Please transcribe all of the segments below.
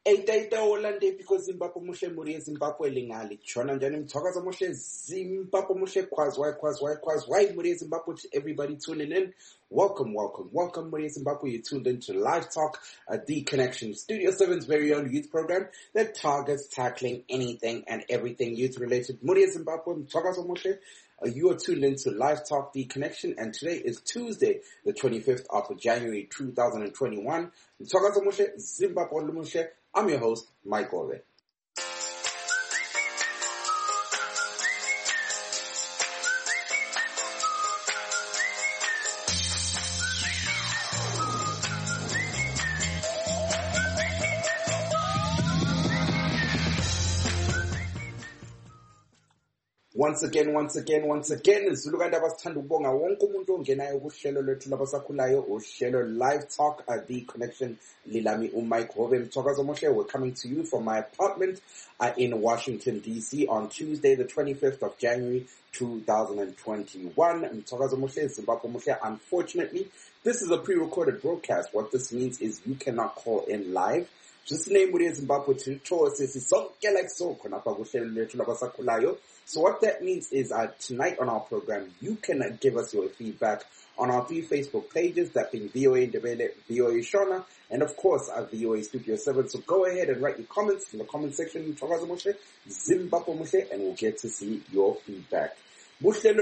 Eitaita Olande because Zimbabwe mushe muri Zimbabwe lingali chona njani mthokoza mushe Zimbabwe mushe kwazwai muri Zimbabwe to everybody tuning in. Welcome muri Zimbabwe. You tuned into Live Talk, The Connection, Studio 7's very own youth program that targets tackling anything and everything youth related. Muri Zimbabwe mthokoza mushe. You are tuned into Live Talk, The Connection, and today is Tuesday, the 25th of January, 2021. Mthokoza mushe Zimbabwe mushe. I'm your host, Mike Ore. Once again, Zulukanda basithanda ukubonga wonke umuntu ongenayo kuhlelo lwethu labasakhulayo, uhlelo Live Talk, The Connection, Lilami uMike Hove Mthokoza Moshe. We're coming to you from my apartment in Washington, D.C. on Tuesday, the 25th of January, 2021. Mthokoza Moshe, Zimbabwe Moshe. Unfortunately, this is a pre-recorded broadcast. What this means is you cannot call in live. Just name muri Zimbabwe to sonke like so khonapha kuhlelo lwethu labasakhulayo. So what that means is tonight on our program, you can give us your feedback on our 3 Facebook pages, that being VOA Ndebele, VOA Shona, and of course VOA Studio 7. So go ahead and write your comments in the comment section, Mthokoza Moshe, Zimbabwe Moshe, and we'll get to see your feedback. Tonight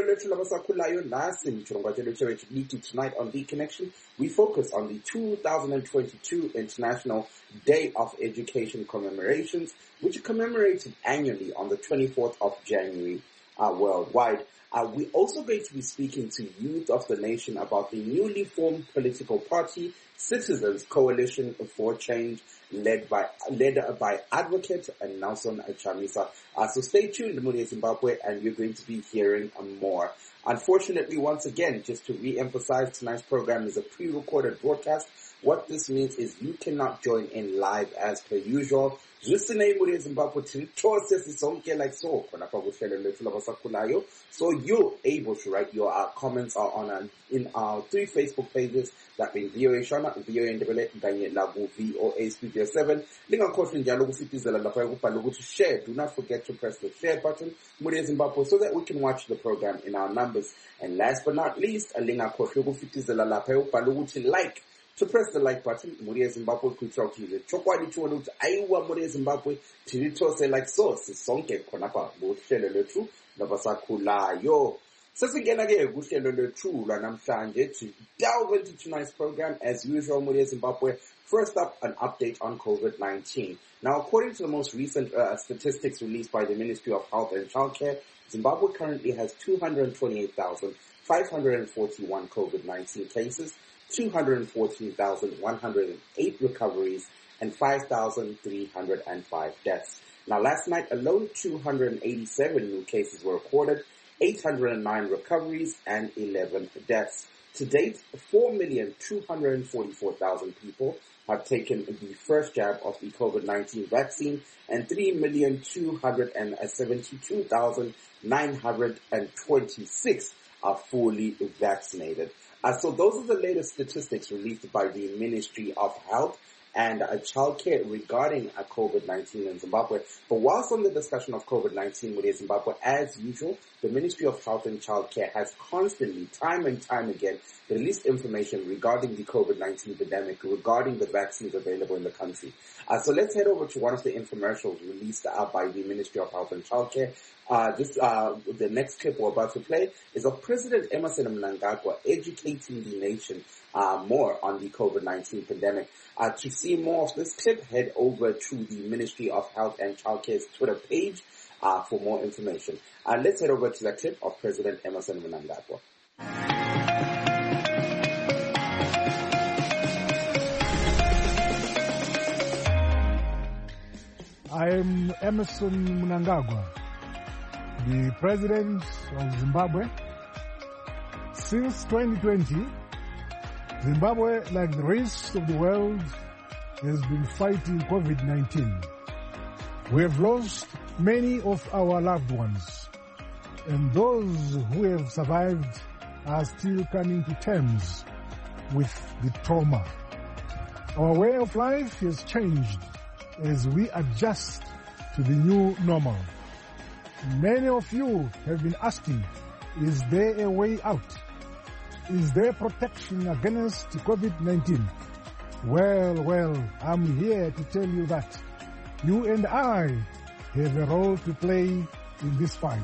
on The Connection, we focus on the 2022 International Day of Education commemorations, which are commemorated annually on the 24th of January worldwide. We're also going to be speaking to youth of the nation about the newly formed political party, Citizens Coalition for Change, led by Advocate Nelson Chamisa. So stay tuned, Muri Zimbabwe, and you're going to be hearing more. Unfortunately, once again, just to re-emphasize, tonight's program is a pre-recorded broadcast. What this means is you cannot join in live as per usual. Just the name of Zimbabwe like so. So you're able to write your comments in our 3 Facebook pages, that being VOA Shona, VOA Ndebele, Danye Labu, VOA Studio 7. Share. Do not forget to press the share button, Muri Zimbabwe, so that we can watch the program in our numbers. And last but not least, like. To press the like button, Muri Zimbabwe kuitira kuti chokwadi chione kuti aiwa Muri Zimbabwe tiritose like so sisonke khonapha kuhlelo lwethu labasakhulayo. Sesingena ke kuhlelo lwethu lanamhlanje to delve into tonight's program as usual. Muri Zimbabwe, first up, an update on COVID-19. Now, according to the most recent statistics released by the Ministry of Health and Childcare, Zimbabwe currently has 228,541 COVID-19 cases, 214,108 recoveries, and 5,305 deaths. Now, last night alone, 287 new cases were recorded, 809 recoveries, and 11 deaths. To date, 4,244,000 people have taken the first jab of the COVID-19 vaccine, and 3,272,926 are fully vaccinated. So those are the latest statistics released by the Ministry of Health and Childcare regarding COVID-19 in Zimbabwe. But whilst on the discussion of COVID-19 within Zimbabwe, as usual, the Ministry of Health and Childcare has constantly, time and time again, released information regarding the COVID-19 pandemic, regarding the vaccines available in the country. So let's head over to one of the infomercials released by the Ministry of Health and Childcare. The next clip we're about to play is of President Emmerson Mnangagwa educating the nation more on the COVID-19 pandemic. To see more of this clip, head over to the Ministry of Health and Childcare's Twitter page for more information. Let's head over to that clip of President Emmerson Mnangagwa. I am Emmerson Mnangagwa, the President of Zimbabwe. Since 2020, Zimbabwe, like the rest of the world, has been fighting COVID-19. We have lost many of our loved ones, and those who have survived are still coming to terms with the trauma. Our way of life has changed as we adjust to the new normal. Many of you have been asking, is there a way out? Is there protection against COVID-19? Well, I'm here to tell you that you and I have a role to play in this fight.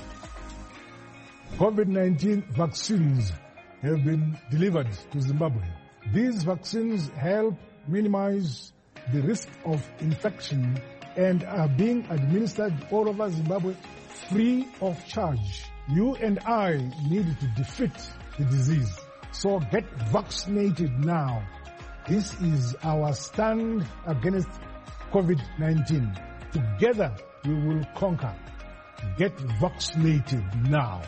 COVID-19 vaccines have been delivered to Zimbabwe. These vaccines help minimize the risk of infection and are being administered all over Zimbabwe free of charge. You and I need to defeat the disease. So get vaccinated now. This is our stand against COVID-19. Together we will conquer. Get vaccinated now.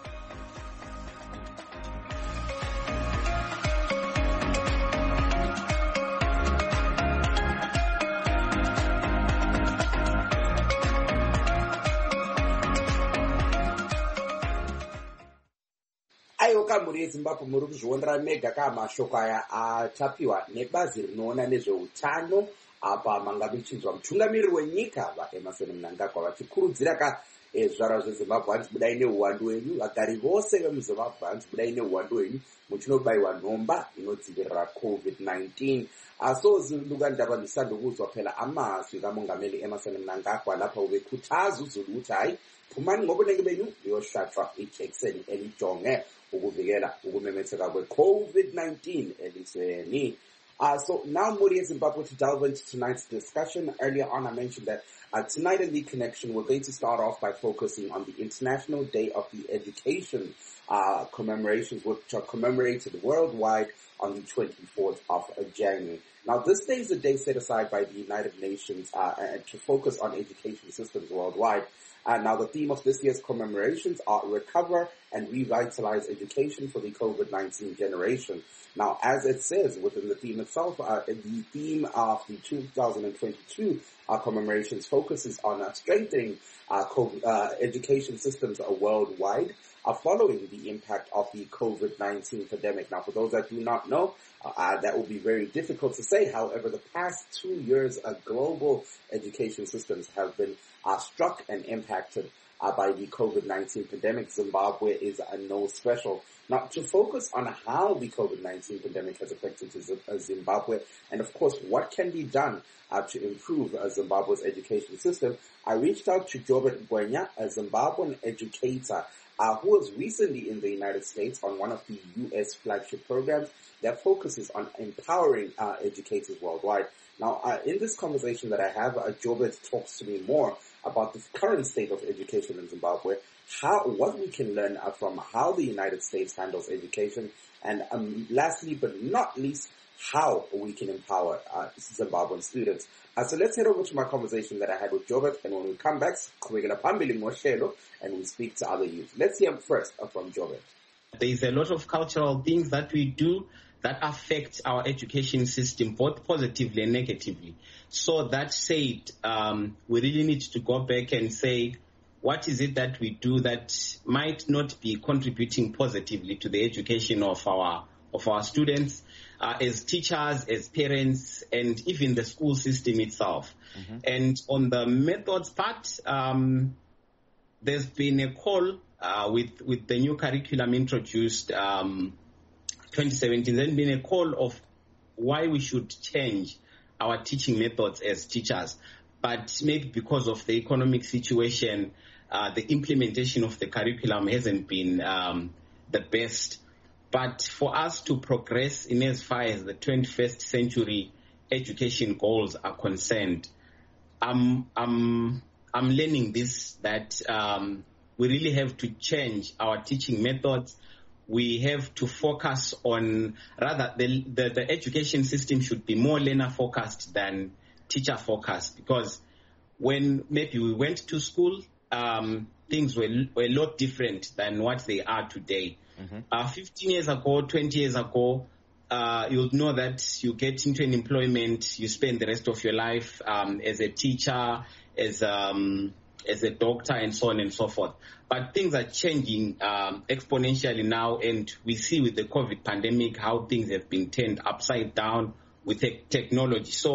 Kamuri yeZimbabwe muri kuzvionera mega kamashoko aya atapiwa nebazi rinoona nezveutano apa manga muchinzwa mutungamiriri wenyika vaEmmerson Mnangagwa vachikurudzira zvizvarwa zveZimbabwe hanzi budai neuwandu wenyu, vagari vose vemuZimbabwe hanzi budai neuwandu wenyu muchinobayiwa nhomba inodzivirira COVID-19. Lukandaba ndisandokuzwa phela amazwi kamongameli Emmerson Mnangagwa lapha ubekhuthaza uzulu ukuthi hayi phumani ngobunengi benyu liyohlatshwa ijekiseni elijonge ukuvikela ukumemetheka kwe-COVID-19 elizweni. So now Muri Zimbabwe to delve into tonight's discussion. Earlier on I mentioned that tonight in The Connection we're going to start off by focusing on the International Day of the Education commemorations, which are commemorated worldwide on the 24th of January. Now this day is a day set aside by the United Nations to focus on education systems worldwide. Now the theme of this year's commemorations are Recover and Revitalize Education for the COVID-19 Generation. Now, as it says within the theme itself, the theme of the 2022 commemorations focuses on strengthening education systems worldwide following the impact of the COVID-19 pandemic. Now, for those that do not know, that will be very difficult to say. However, the past 2 years, global education systems have been struck and impacted by the COVID-19 pandemic. Zimbabwe is no special. Now, to focus on how the COVID-19 pandemic has affected Zimbabwe and, of course, what can be done to improve Zimbabwe's education system, I reached out to Jobert Gwenya, a Zimbabwean educator who was recently in the United States on one of the U.S. flagship programs that focuses on empowering educators worldwide. Now, in this conversation that I have, Jobert talks to me more about the current state of education in Zimbabwe, what we can learn from how the United States handles education, and lastly but not least, how we can empower Zimbabwean students. So let's head over to my conversation that I had with Jobert, and when we come back, we're going to and we speak to other youth. Let's hear first from Jobert. There is a lot of cultural things that we do that affect our education system, both positively and negatively. So that said, we really need to go back and say, what is it that we do that might not be contributing positively to the education of our students, as teachers, as parents, and even the school system itself. Mm-hmm. And on the methods part, there's been a call with the new curriculum introduced 2017. There's been a call of why we should change our teaching methods as teachers, but maybe because of the economic situation, the implementation of the curriculum hasn't been the best. But for us to progress in as far as the 21st century education goals are concerned, I'm learning this, that we really have to change our teaching methods. We have to focus on, rather, the education system should be more learner-focused than teacher-focused, because when maybe we went to school, things were a lot different than what they are today. Mm-hmm. 15 years ago, 20 years ago, you'll know that you get into an employment, you spend the rest of your life as a teacher, as a doctor, and so on and so forth. But things are changing exponentially now, and we see with the COVID pandemic how things have been turned upside down with technology. So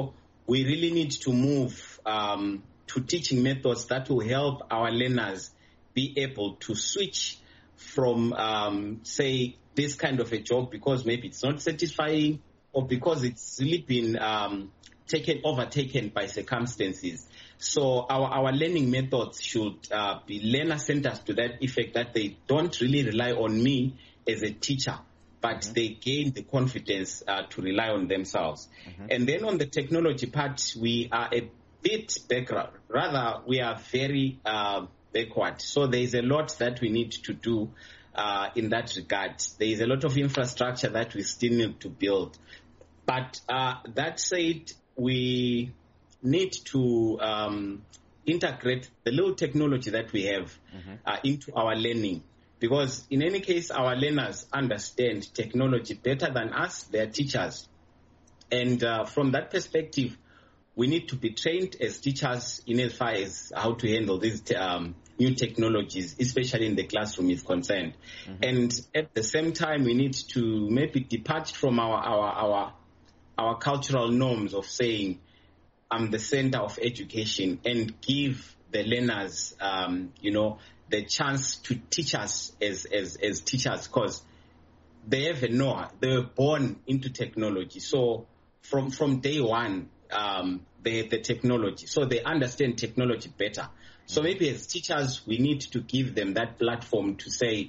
we really need to move to teaching methods that will help our learners be able to switch from, say, this kind of a job because maybe it's not satisfying or because it's really been overtaken by circumstances. So our learning methods should be learner-centered to that effect, that they don't really rely on me as a teacher, but they gain the confidence to rely on themselves. And then on the technology part, we are a bit background. Rather, we are very backward. So there is a lot that we need to do in that regard. There is a lot of infrastructure that we still need to build. But that said, we need to integrate the little technology that we have into our learning. Because in any case, our learners understand technology better than us, their teachers. And from that perspective, we need to be trained as teachers in as far as how to handle these new technologies, especially in the classroom is concerned. And at the same time, we need to maybe depart from our cultural norms of saying, I'm the center of education, and give the learners, the chance to teach us as teachers, because they have a know-how. They were born into technology. So from day one, they have the technology. So they understand technology better. So maybe as teachers, we need to give them that platform to say,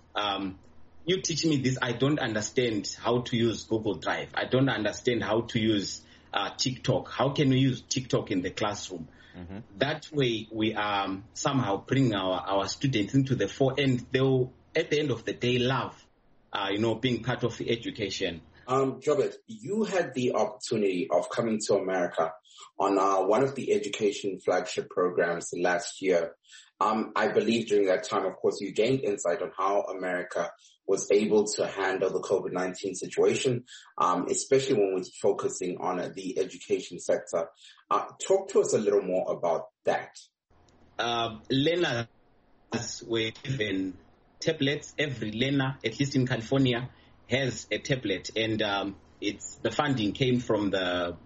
you teach me this, I don't understand how to use Google Drive. I don't understand how to use TikTok. How can we use TikTok in the classroom? That way, we somehow bring our students into the fore, and they'll, at the end of the day, love, being part of the education. Jobert, you had the opportunity of coming to America on one of the education flagship programs last year. I believe during that time, of course, you gained insight on how America was able to handle the COVID-19 situation, especially when we're focusing on the education sector. Talk to us a little more about that. Learners were given tablets. Every learner, at least in California, has a tablet, and the funding came from their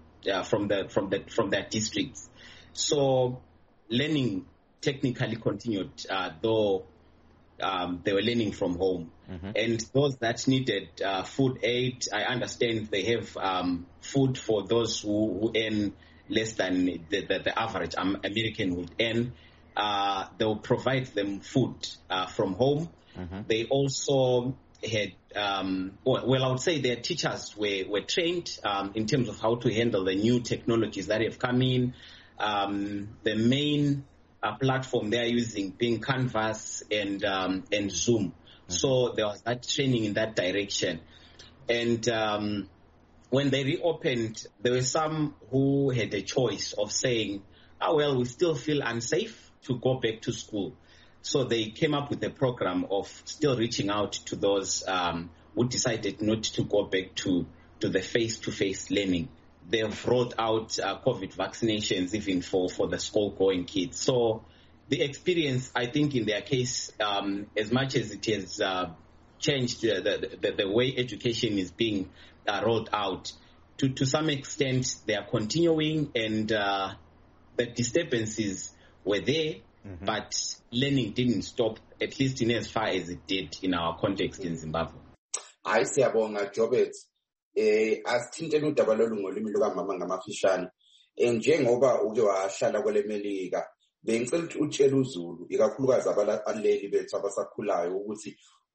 districts. So learning technically continued, though they were learning from home. And those that needed food aid, I understand they have food for those who earn less than the average American would earn. They will provide them food from home. They also had, I would say their teachers were trained in terms of how to handle the new technologies that have come in. The main platform they are using being Canvas and Zoom. So there was that training in that direction. And when they reopened, there were some who had a choice of saying, we still feel unsafe to go back to school. So they came up with a program of still reaching out to those who decided not to go back to the face-to-face learning. They've rolled out COVID vaccinations even for the school-going kids. So the experience, I think, in their case, as much as it has changed the way education is being rolled out, to some extent they are continuing, and the disturbances were there, but learning didn't stop, at least in as far as it did in our context in Zimbabwe. Hayi siyabonga Jobert. Asithintele udaba lolu ngolimi lukamama ngamafishane. Njengoba uke wahlala kwele Melika, bengicela ukuthi utshele uZulu, ikakhulukazi abaleli bethu abasakhulayo, ukuthi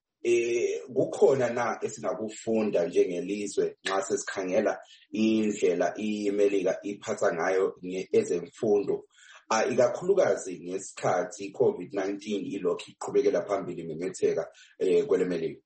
kukhona na esingakufunda njengelizwe nxa sesikhangela indlela iMelika iphatha ngayo ezemfundo, ikakhulukazi ngesikhathi iCovid-19 ilokhu iqhubekela phambili memetheka kwele Melika.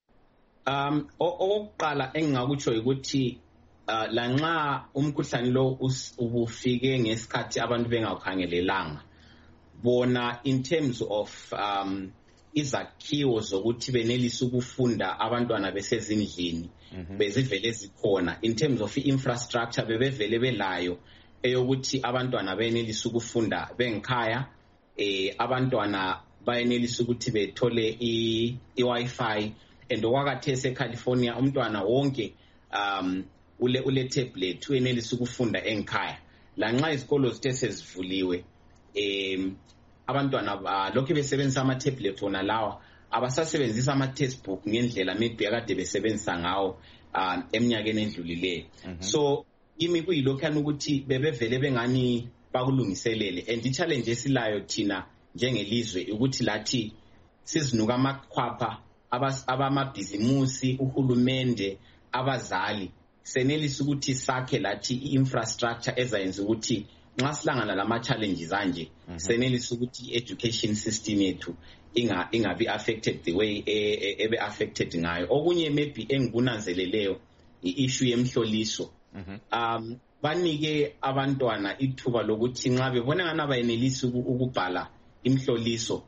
Okokuqala engingakutsho ukuthi lanxa umkhuhlane lo ubufike ngesikhathi abantu bengawukhangelelanga, bona in terms of izakhiwo zokuthi benelise ukufunda abantwana besezindlini bezivele zikhona, in terms of infrastructure bebevele belayo eyokuthi abantwana benelise ukufunda bengikhaya, abantwana bayenelise ukuthi bethole i-Wi-Fi. And okwakathesi eCalifornia umntwana wonke ule tablet uyenelisa ukufunda engikhaya. lanxa izikolo zithe sezivuliwe abantwana lokhu besebenzisa ama-tablet wona lawa abasasebenzisa ama-textbook ngendlela maybe akade besebenzisa ngawo eminyakeni endlulileyo. So kimi kuyilokhana ukuthi bebevele bengani bakulungiselele, and i-challenge esilayo thina njengelizwe ukuthi lathi sizinuka amakhwapha abamabhizimusi, uhulumende, abazali, senelisa ukuthi sakhe lathi i-infrastructure ezayenza ukuthi nxa silangana lama-challenges anje senelisa ukuthi i-education system yethu ingabi affected the way ebe affected ngayo. Okunye maybe engikunanzeleleyo i-issue yemhloliso. Banike abantwana ithuba lokuthi nxa bebona ngani abayenelisi ukubhala imhloliso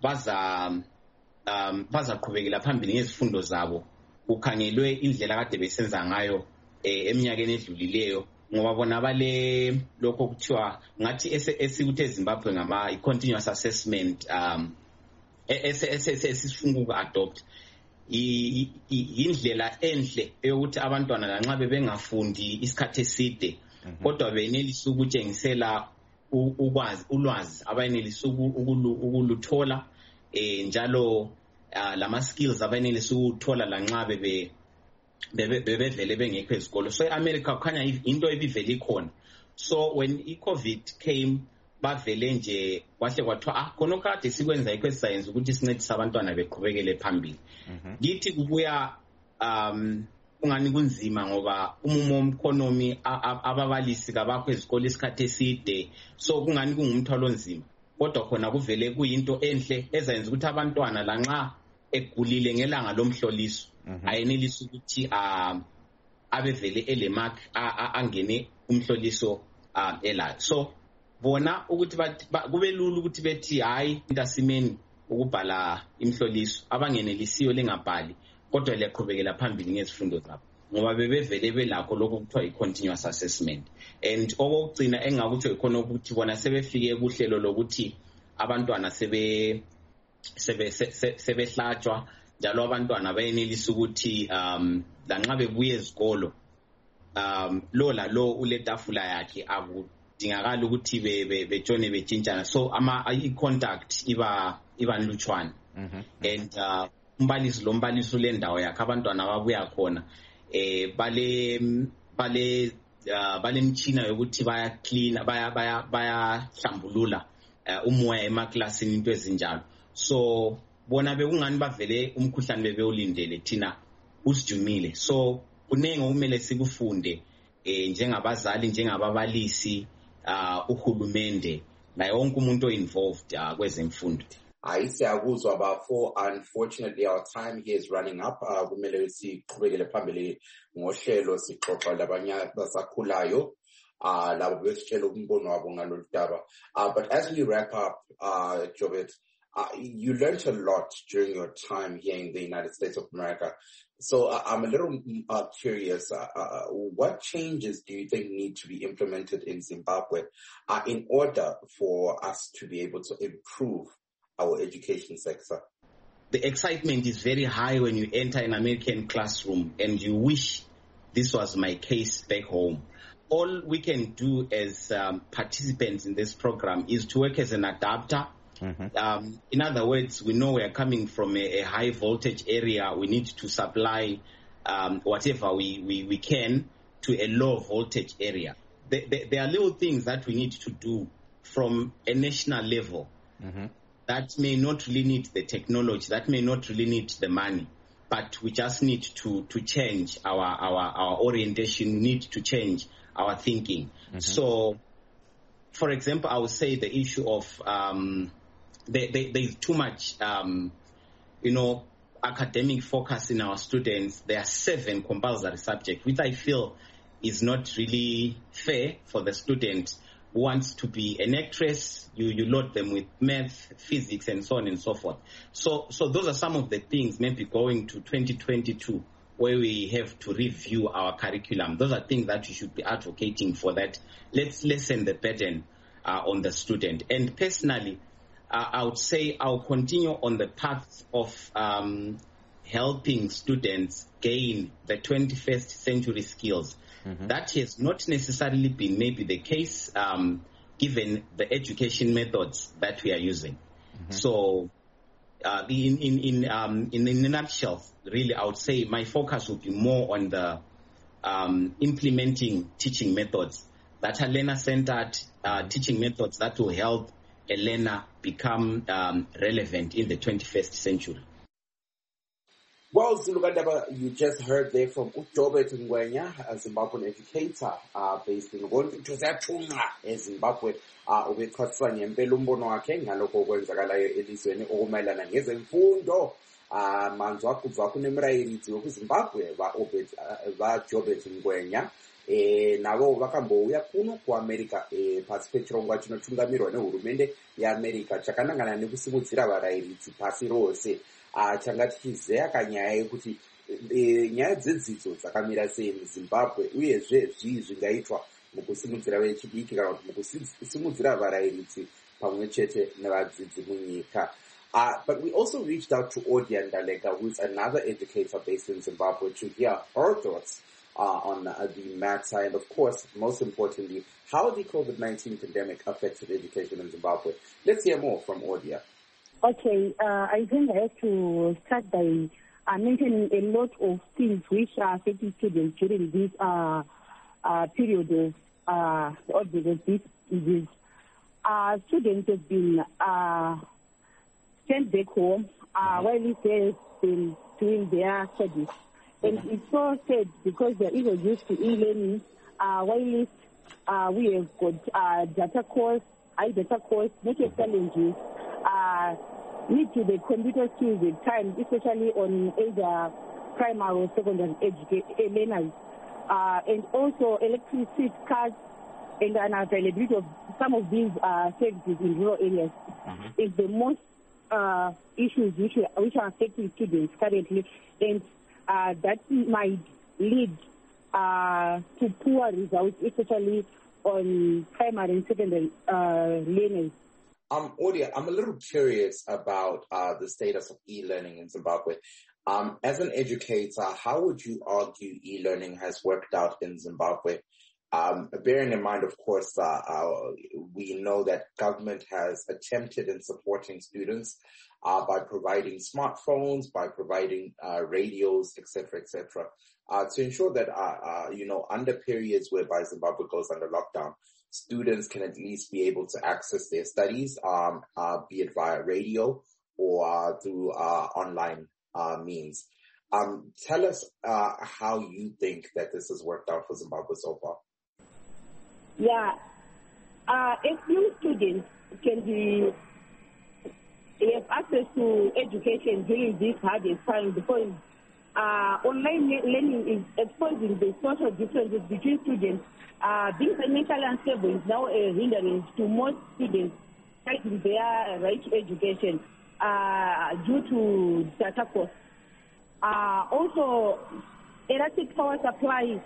bazaqhubekela phambili ngezifundo zabo kukhangelwe indlela kade besenza ngayo eminyakeni edlulileyo, ngoba bona bale lokho okuthiwa ngathi esikuthi eZimbabwe i-continuous assessment esifuna uku-adopt indlela enhle eyokuthi abantwana lanxa bebengafundi isikhathi eside kodwa benelisa ukutshengisela ulwazi abayenelisa ukuluthola njalo lama-skills abayenelisa ukuthola lanxa bebevele bengekho ezikolo. So e-America kukhanya into ebivele ikhona. So when i-COVID came bavele nje kwahle kwathiwa khona kade sikwenza yikho esisayenza ukuthi sincedise abantwana beqhubekele phambili. Ngithi kubuya ungani kunzima ngoba umumo womkhonomi ababalisi kabakho ezikolo isikhathi eside, so kungani kungumthwalo onzima, kodwa khona kuvele kuyinto enhle ezayenza ukuthi abantwana lanxa egulile ngelanga lomhloliso ayenelisa ukuthi abevele elemark angene umhloliso elayo. So bona ukuthi kube lula ukuthi bethi hayi intasimeni ukubhala imhloliso, abangenelisiyo lengabhali kodwa liyaqhubekela phambili ngezifundo zabo ngoba bebevele belakho lokho kuthiwa i-continuous assessment. And okugcina engakuthi ikhona ukuthi bona sebefike kuhlelo lokuthi abantwana sebehlatshwa njalo abantwana bayenelisa ukuthi lanxa bebuye ezikolo lo uletafula yakhe akudingakala ukuthi betshone betshintshana, so i-contact iba nlutshwana. And umbalisi ulendawo yakhe abantwana babuya khona balemtshina yokuthi bayahlambulula umoya emaklasini into ezinjalo. So bona bekungani bavele umkhuhlane bebewulindele thina usijumile. So kunenge okumele sikufunde njengabazali, njengababalisi, uhulumende naye wonke umuntu involved kwezemfundo. Siyakuzwa bafo. Unfortunately our time here is running up. Kumele siqhubekele phambili ngohlelo sixoxa labanye abasakhulayo labo besitshela umbono wabo ngalolu daba. But as we wrap up, Jobert, you learned a lot during your time here in the United States of America. So I'm a little curious, what changes do you think need to be implemented in Zimbabwe in order for us to be able to improve our education sector? The excitement is very high when you enter an American classroom and you wish this was my case back home. All we can do as participants in this program is to work as an adapter. In other words, we know we are coming from a high voltage area. We need to supply whatever we can to a low voltage area. There are little things that we need to do from a national level that may not really need the technology, that may not really need the money, but we just need to change our orientation, we need to change our thinking. So, for example, I would say the issue of there's too much, academic focus in our students. There are 7 compulsory subjects, which I feel is not really fair for the student who wants to be an actress. You load them with math, physics, and so on and so forth. So those are some of the things maybe going to 2022 where we have to review our curriculum. Those are things that we should be advocating for, that let's lessen the burden on the student. And personally, I would say I'll continue on the path of helping students gain the 21st century skills That has not necessarily been maybe the case given the education methods that we are using. So in a nutshell, really, I would say my focus would be more on the implementing teaching methods that are learner-centered, teaching methods that will help a learner become relevant in the 21st century. Well, Zulukandaba, you just heard there from Ujobert Ngwenya, a Zimbabwean educator based in Zimbabwe. Ubechasisa ngempela umbono wakhe ngalokho okwenzakalayo elizweni okumayelana ngezemfundo. Manzi wakho kunemrayirizi wokuZimbabwe Jobert Ngwenya. Navo vakambouya kuno kuAmerica pasi pechirongwa chinotungamirwa nehurumende yeAmerica chakanangana nekusimudzira varairidzi pasi rose. Changa tichizeya kanyaya yekuti nyaya dzedzidzo dzakamira sei muZimbabwe uyezve zvii zvingaitwa mukusimudzira vechidiki kana kuti mukusimudzira varairidzi pamwe chete nevadzidzi munyika. But we also reached out to Odia Ndalega, who's another educator based in Zimbabwe, to hear her thoughts on the matter and, of course, most importantly, how the COVID-19 pandemic affected education in Zimbabwe. Let's hear more from Odia. Okay, I think I have to start by mentioning a lot of things which are affecting students during this period of outbreak of this disease. Students have been sent back home while they've been doing their studies. And it's so sad because they're even used to e-learning, while we have got data course, high data course, major challenges, need to the computer skills at times, especially on either primary or secondary learners, and also electricity cuts and unavailability of some of these services in rural areas is the most issues which are affecting students currently, and that might lead to poor results, especially on primary and secondary learners. Odia, I'm a little curious about the status of e-learning in Zimbabwe. As an educator, how would you argue e-learning has worked out in Zimbabwe? Bearing in mind, of course, we know that government has attempted in supporting students by providing smartphones, by providing radios, etc., to ensure that, under periods whereby Zimbabwe goes under lockdown, students can at least be able to access their studies, be it via radio or through online means. Tell us how you think that this has worked out for Zimbabwe so far. Yeah, if new students can have access to education during this hardest time, because online learning is exposing the social differences between students. Being financially unstable is now a hindrance to most students getting their right to education due to data costs. Also, erratic power supply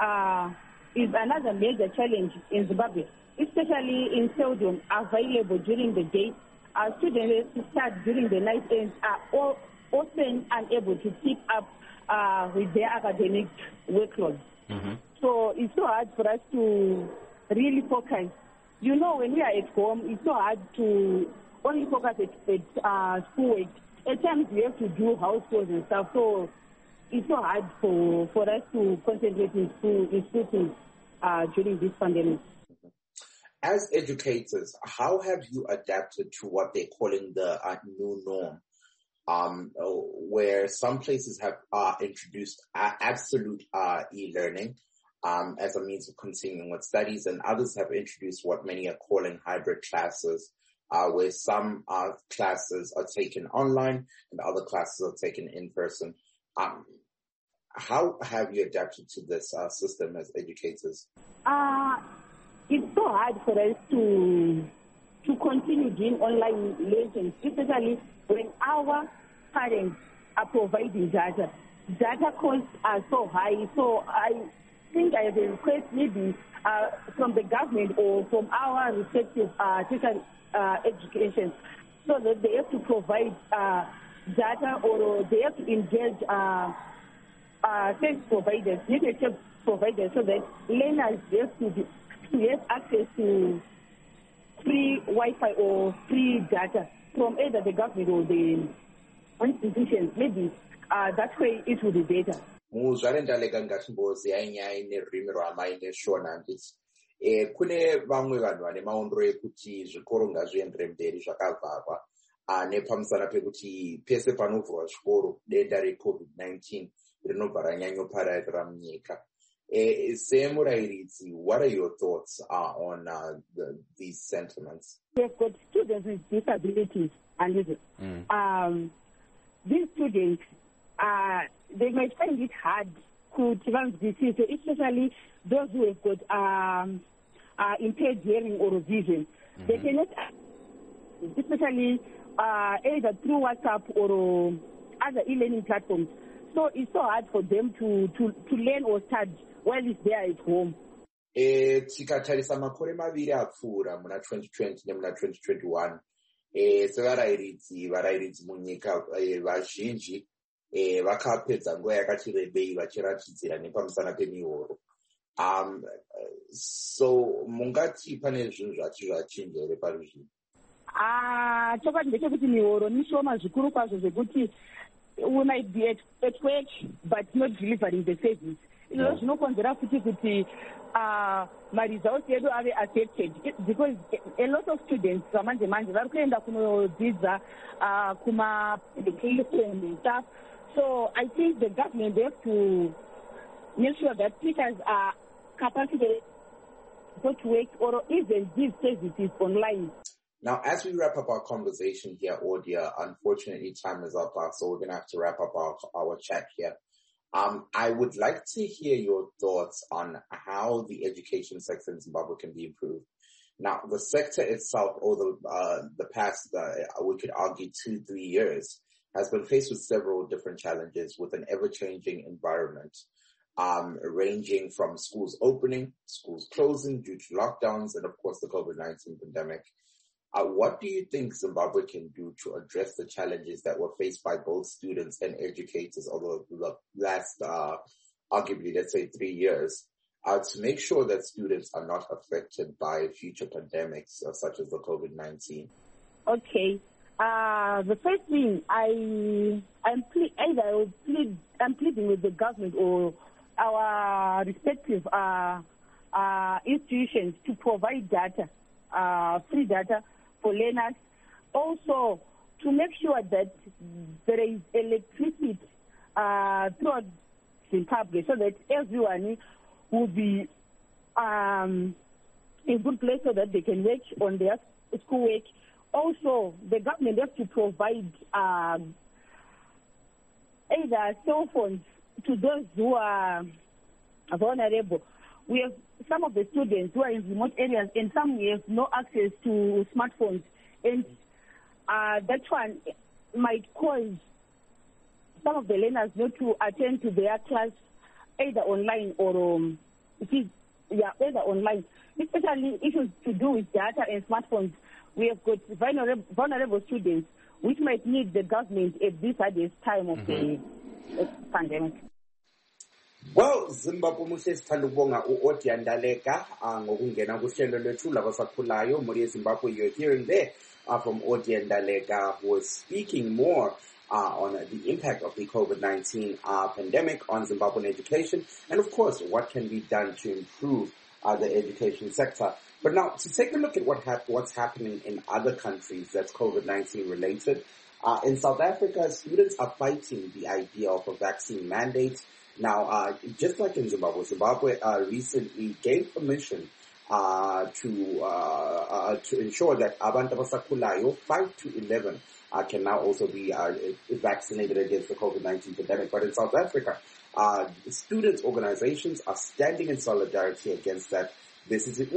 is another major challenge in Zimbabwe, especially in seldom available during the day. Students who start during the night and are often unable to keep up with their academic workload. So it's so hard for us to really focus. You know, when we are at home, it's so hard to only focus at schoolwork. At times we have to do house chores and stuff, so it's so hard for us to concentrate in school during this pandemic. As educators, how have you adapted to what they're calling the new norm, where some places have introduced absolute e-learning as a means of continuing with studies, and others have introduced what many are calling hybrid classes, where some classes are taken online and other classes are taken in person. How have you adapted to this system as educators? It's so hard for us to continue doing online lessons, especially when our parents are providing data. Data costs are so high, so I think I have a request maybe from the government or from our respective teacher education, so that they have to provide data or they have to engage service providers, maybe provided so that learners have to have access to free Wi-Fi or free data from either the government or the institutions. Maybe that way it would be better. Muzvarendalega ngatimboziyai nyaya nerurimi rwamai neshona handiti. Kune vamwe vanhu vane maondo ekuti zvikoro ngazviendere mberi zvakavharwa nepamusana pekuti pese panovhurwa zvikoro denda reCovid-19 rinobva ranyanyopararira munyika. Semurairidzi, what are your thoughts on these sentiments? We've got students with disabilities, and these students, they might find it hard to transfer disease, especially those who have got impaired hearing or vision. They cannot, especially either through WhatsApp or other e-learning platforms. So it's so hard for them to learn or study while it's there at home. Tikatarisa makore maviri apfuura muna 2020 nemuna 2021 sevarairidzi munyika vazhinji vakapedza nguva yakati rebei vachiratidzira nepamusana pemihoro. So mungati pane zvinhu zvati zvachinja here paruzvino? Chokwadi ndechekuti mihoro mishoma zvikuru kwazvo zvekuti we might be at work but not delivering the service. Izvo zvinokonzera futi kuti maresults edu ave affected because a lot of students vamanje manje vari kuenda kunodzidza kuma-education and stuff. So I think the government have to make sure that teachers are capacitated to work or even give services online. Now, as we wrap up our conversation here, Odia, unfortunately time is up, so we're going to have to wrap up our chat here. I would like to hear your thoughts on how the education sector in Zimbabwe can be improved. Now, the sector itself, over the past, we could argue 2-3 years, has been faced with several different challenges with an ever-changing environment, ranging from schools opening, schools closing due to lockdowns, and of course the COVID-19 pandemic. What do you think Zimbabwe can do to address the challenges that were faced by both students and educators over the last, arguably, let's say 3 years, to make sure that students are not affected by future pandemics such as the COVID-19? Okay. The first thing I'm pleading with the government or our respective institutions to provide data, free data for learners. Also, to make sure that there is electricity throughout Zimbabwe so that everyone will be in a good place so that they can work on their schoolwork. Also, the government has to provide either cell phones to those who are vulnerable. We have some of the students who are in remote areas and some have no access to smartphones. And that one might cause some of the learners not to attend to their class either online or either online. Especially issues to do with data and smartphones. We have got vulnerable students which might need the government at this time of the pandemic. Well, Zimbabwe muhle sithanda ukubonga uOdia Ndaleka ngokungena kuhlelo lwethu labasakhulayo muri Zimbabwe. You're hearing there from Odia Ndaleka, who is speaking more on the impact of the COVID-19 pandemic on Zimbabwean education and of course what can be done to improve the education sector. But now to take a look at what's happening in other countries that's COVID-19 related. In South Africa, students are fighting the idea of a vaccine mandate. Now, just like in Zimbabwe recently gave permission to ensure that abantu abasakhulayo 5 to 11 can now also be vaccinated against the COVID-19 pandemic. But in South Africa, students' organizations are standing in solidarity against that. This is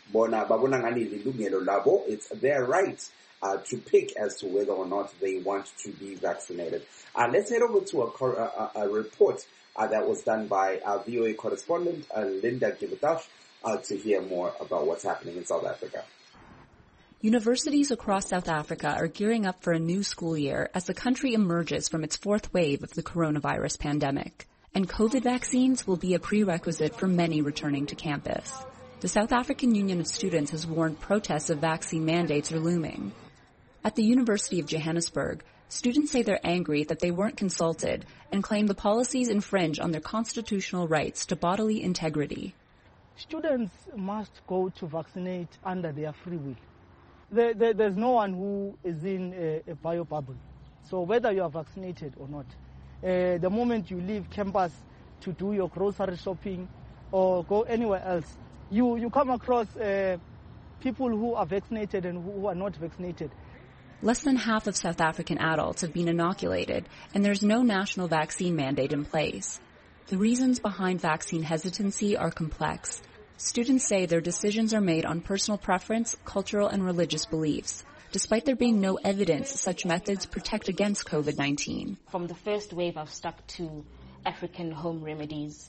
it's their right to pick as to whether or not they want to be vaccinated. Let's head over to a report that was done by VOA correspondent Linda Givitash to hear more about what's happening in South Africa. Universities across South Africa are gearing up for a new school year as the country emerges from its fourth wave of the coronavirus pandemic. and COVID vaccines will be a prerequisite for many returning to campus. The South African Union of Students has warned protests of vaccine mandates are looming. At the University of Johannesburg, students say they're angry that they weren't consulted and claim the policies infringe on their constitutional rights to bodily integrity. Students must go to vaccinate under their free will. There's no one who is in a bio bubble. So whether you are vaccinated or not, the moment you leave campus to do your grocery shopping or go anywhere else, you come across people who are vaccinated and who are not vaccinated. Less than half of South African adults have been inoculated, and there's no national vaccine mandate in place. The reasons behind vaccine hesitancy are complex. Students say their decisions are made on personal preference, cultural, and religious beliefs. Despite there being no evidence such methods protect against COVID-19. From the first wave, I've stuck to African home remedies.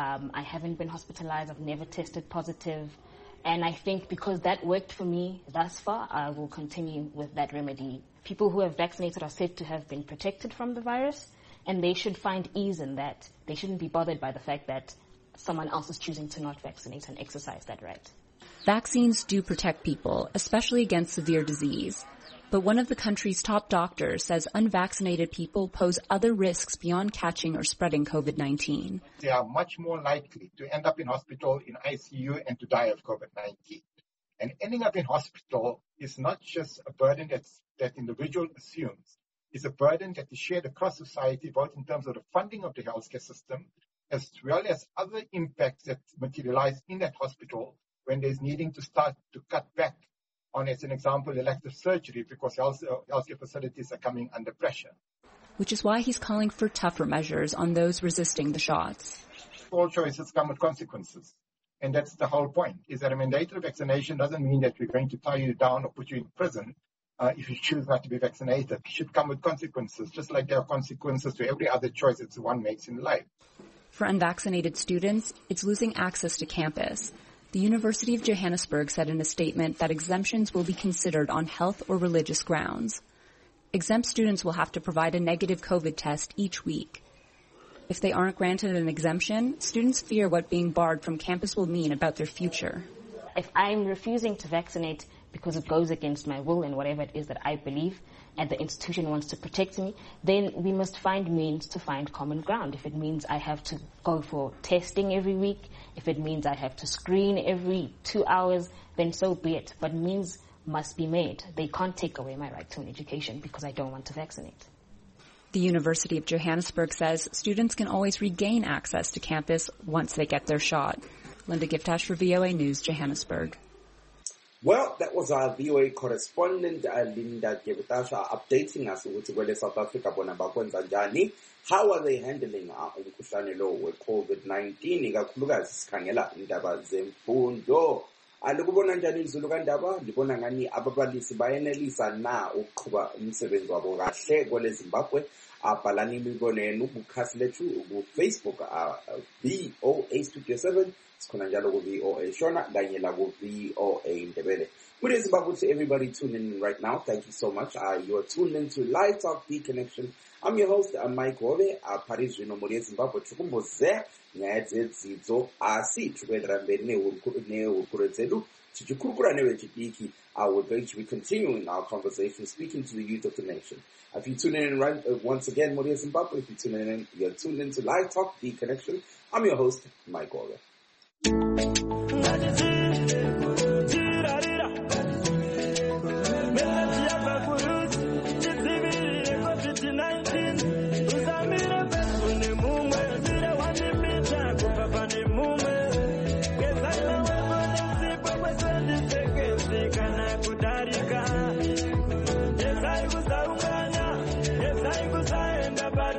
I haven't been hospitalized. I've never tested positive. And I think because that worked for me thus far, I will continue with that remedy. People who have vaccinated are said to have been protected from the virus, and they should find ease in that. They shouldn't be bothered by the fact that someone else is choosing to not vaccinate and exercise that right. Vaccines do protect people, especially against severe disease. But one of the country's top doctors says unvaccinated people pose other risks beyond catching or spreading COVID-19. They are much more likely to end up in hospital, in ICU, and to die of COVID-19. And ending up in hospital is not just a burden that individual assumes. It's a burden that is shared across society, both in terms of the funding of the healthcare system, as well as other impacts that materialize in that hospital when there's needing to start to cut back on, as an example, elective surgery because healthcare facilities are coming under pressure. Which is why he's calling for tougher measures on those resisting the shots. All choices come with consequences. And that's the whole point, is that a mandatory vaccination doesn't mean that we're going to tie you down or put you in prison if you choose not to be vaccinated. It should come with consequences, just like there are consequences to every other choice that one makes in life. For unvaccinated students, it's losing access to campus. The University of Johannesburg said in a statement that exemptions will be considered on health or religious grounds. Exempt students will have to provide a negative COVID test each week. If they aren't granted an exemption, students fear what being barred from campus will mean about their future. If I'm refusing to vaccinate because it goes against my will and whatever it is that I believe, and the institution wants to protect me, then we must find means to find common ground. If it means I have to go for testing every week, if it means I have to screen every 2 hours, then so be it. But means must be made. They can't take away my right to an education because I don't want to vaccinate. The University of Johannesburg says students can always regain access to campus once they get their shot. Linda Giftash for VOA News, Johannesburg. Well, that was our VOA correspondent, Linda Giftash, updating us with South Africa. How are they handling umkhuhlane lo we-COVID-19? Ikakhulukazi sikhangela indaba zemfundo. Alikubona njani izulu kandaba? Libona ngani ababalisi bayenelisa na ukuqhuba umsebenzi wabo kahle kwele Zimbabwe? Abhalani imibono yenu kukhasi lethu ku-Facebook, VOA Studio 7, sikhona njalo ku-VOA Shona kanye la ku-VOA Ndebele. Good day, Zimbabwe, to everybody tuning in right now. Thank you so much. You're tuned into Live Talk The Connection. I'm your host, Mike Hove. Paris Rino Mori Zimbabwe chukumboze nyadze dzidzo asi chukendera mberi nehurukuro dzedu tichikurukura nevechidiki. We're going to be continuing our conversation, speaking to the youth of the nation. If you tune in once again, Mori Zimbabwe, if you tune in, you're tuned into Live Talk The Connection. I'm your host, Mike Hove.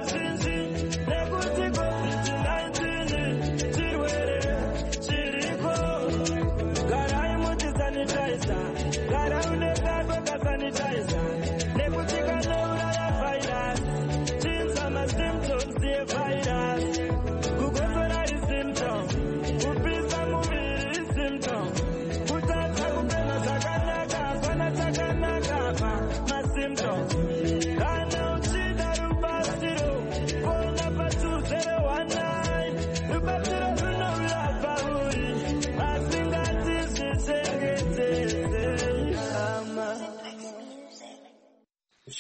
Chiriko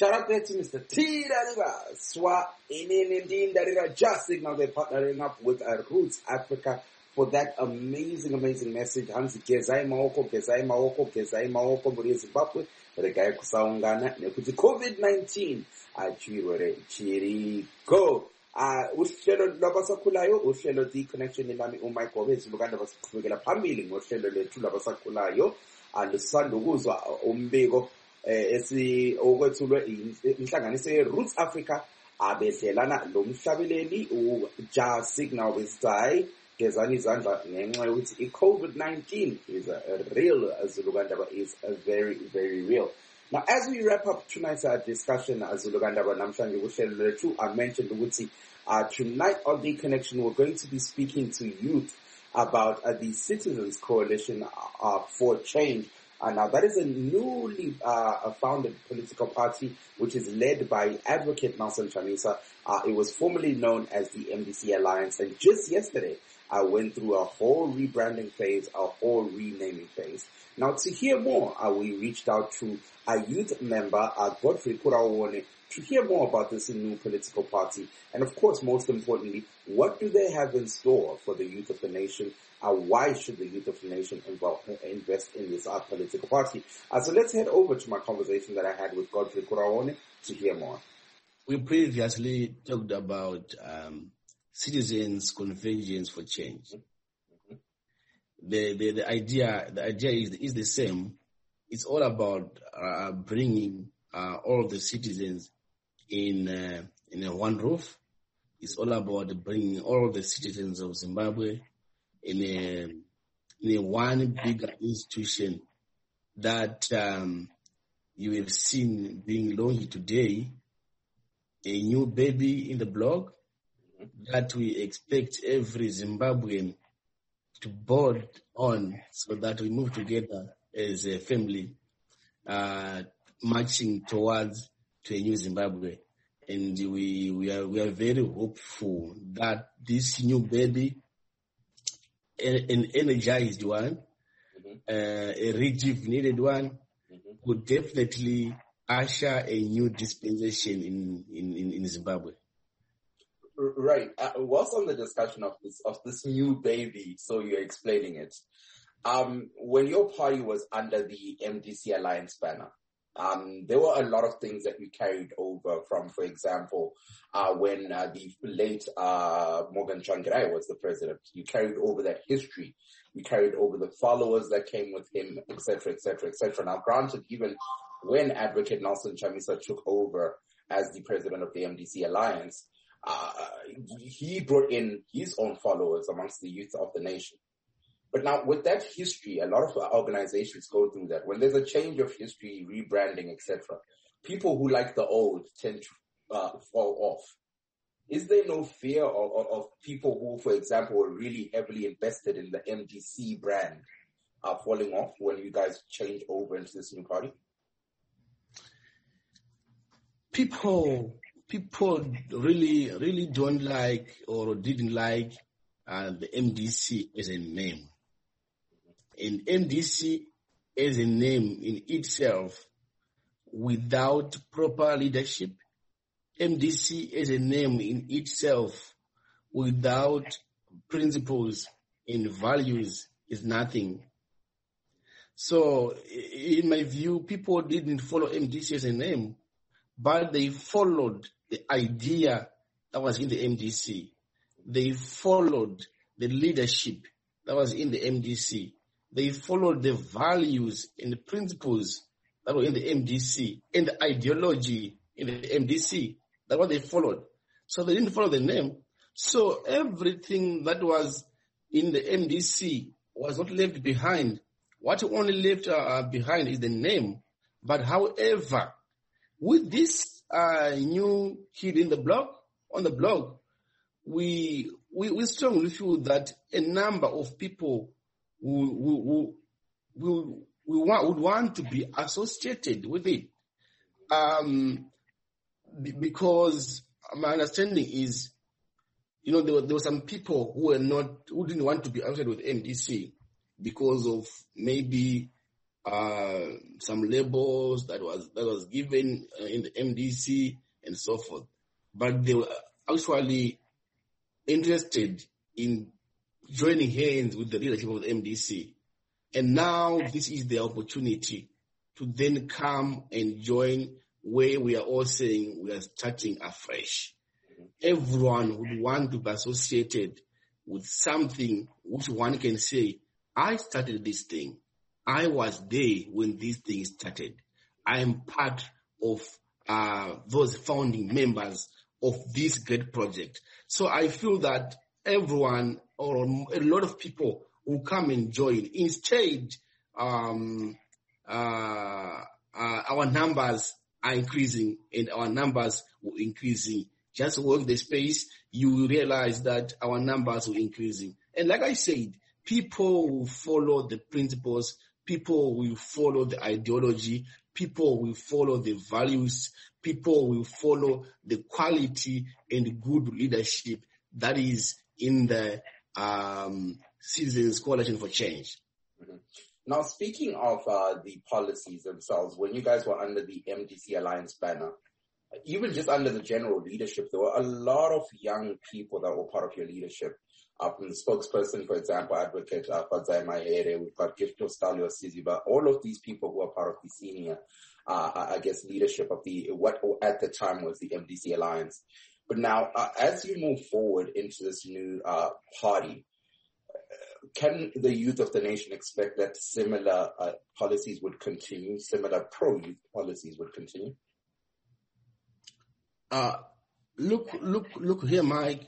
Shout out there to Mr. T. Dariga, Swa Inindin Dariga, Just Signal. They're partnering up with Roots Africa for that amazing message. Hansi Gezai Maoko, Muri Zimbabwe, Regai Kusaungana, Nekuti COVID-19, Achirore, Chiri, go. Uhlelo labasakhulayo, uhlelo The Connection Lilami uMike Hobe, silukanda basiqhubekela phambili ngohlelo lethu labasakhulayo, alisanda ukuzwa umbiko okwethulwe inhlanganiso ye-Roots Africa abedlelana lo mhlabeleli uJa Signal besithi gezani izandla ngenxa yokuthi i-COVID-19 is real, Zulukandaba is very, very real. Now, as we wrap up tonight's discussion, Zulukandaba namhlanje kuhlelo lethu, I mentioned ukuthi tonight on The Connection, we're going to be speaking to youth about the Citizens Coalition for Change. Now, that is a newly founded political party which is led by Advocate Nelson Chamisa. It was formerly known as the MDC Alliance, and just yesterday I went through a whole rebranding phase, a whole renaming phase. Now, to hear more, we reached out to a youth member, Godfrey Kurawone, to hear more about this new political party. And of course, most importantly, what do they have in store for the youth of the nation? Why should the youth of the nation invest in this political party? So let's head over to my conversation that I had with Godfrey Kurawone to hear more. We previously talked about Citizens Convergence for Change. The idea is the same. It's all about bringing all the citizens in a one roof. It's all about bringing all the citizens of Zimbabwe in a one bigger institution that you have seen being launched today, a new baby in the block that we expect every Zimbabwean to board on, so that we move together as a family, marching towards to a new Zimbabwe. And we are very hopeful that this new baby, an energized one, a rejuvenated one, would definitely usher a new dispensation in Zimbabwe. Right. Whilst on the discussion of this new baby, so you're explaining it. When your party was under the MDC Alliance banner, there were a lot of things that we carried over from, for example, when the late Morgan Tsvangirai was the president. You carried over that history. You carried over the followers that came with him, etc., etc., etc. Now, granted, even when Advocate Nelson Chamisa took over as the president of the MDC Alliance, he brought in his own followers amongst the youth of the nation. But now, with that history, a lot of organizations go through that. When there's a change of history, rebranding, etc., people who like the old tend to fall off. Is there no fear of people who, for example, were really heavily invested in the MDC brand falling off when you guys change over into this new party? People really don't like or didn't like the MDC as a name. And MDC as a name in itself, without proper leadership, MDC as a name in itself, without principles and values, is nothing. So, in my view, people didn't follow MDC as a name, but they followed the idea that was in the MDC. They followed the leadership that was in the MDC. They followed the values and the principles that were in the MDC and the ideology in the MDC. That's what they followed. So they didn't follow the name. So everything that was in the MDC was not left behind. What only left behind is the name. But however, with this new kid on the block, we strongly feel that a number of people who would want to be associated with it. Because my understanding is, there were some people who didn't want to be associated with MDC because of maybe some labels that was given in the MDC and so forth, but they were actually interested in joining hands with the leadership of the MDC. And now this is the opportunity to then come and join, where we are all saying we are starting afresh. Everyone would want to be associated with something which one can say, I started this thing. I was there when this thing started. I am part of those founding members of this great project. So I feel that everyone, or a lot of people, will come and join. Instead, our numbers are increasing, and our numbers will increasing. Just work the space, you will realize that our numbers will increasing. And like I said, people will follow the principles, people will follow the ideology, people will follow the values, people will follow the quality and good leadership that is in the Citizens Coalition for Change. Mm-hmm. Now, speaking of the policies themselves, when you guys were under the MDC Alliance banner, even just under the general leadership, there were a lot of young people that were part of your leadership. From the spokesperson, for example, Advocate Fadzai Mahere, we've got Gifto Stalio Siziba, all of these people who are part of the senior, leadership of what at the time was the MDC Alliance. But now, as you move forward into this new party, can the youth of the nation expect that similar policies would continue, similar pro-youth policies would continue? Look here, Mike.